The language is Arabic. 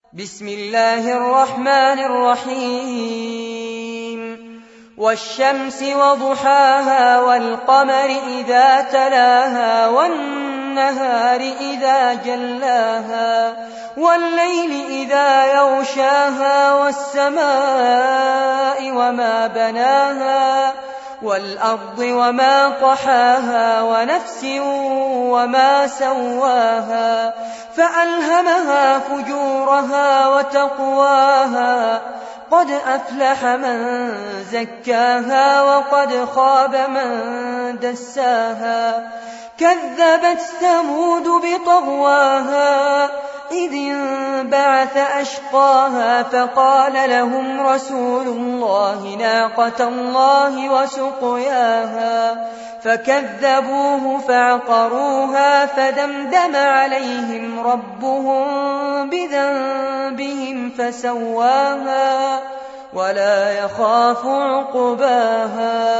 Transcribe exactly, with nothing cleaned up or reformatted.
بسم الله الرحمن الرحيم والشمس وضحاها والقمر إذا تلاها والنهار إذا جلاها والليل إذا يغشاها والسماء وما بناها والأرض وما طحاها ونفس وما سواها فألهمها فجورها وتقواها قد أفلح من زكاها وقد خاب من دساها كذبت ثمود بطغواها إذ انبعث أشقاها فقال لهم رسول الله ناقة الله وسقياها فكذبوه فعقروها فدمدم عليهم ربهم بذنبهم فسواها ولا يخاف عقباها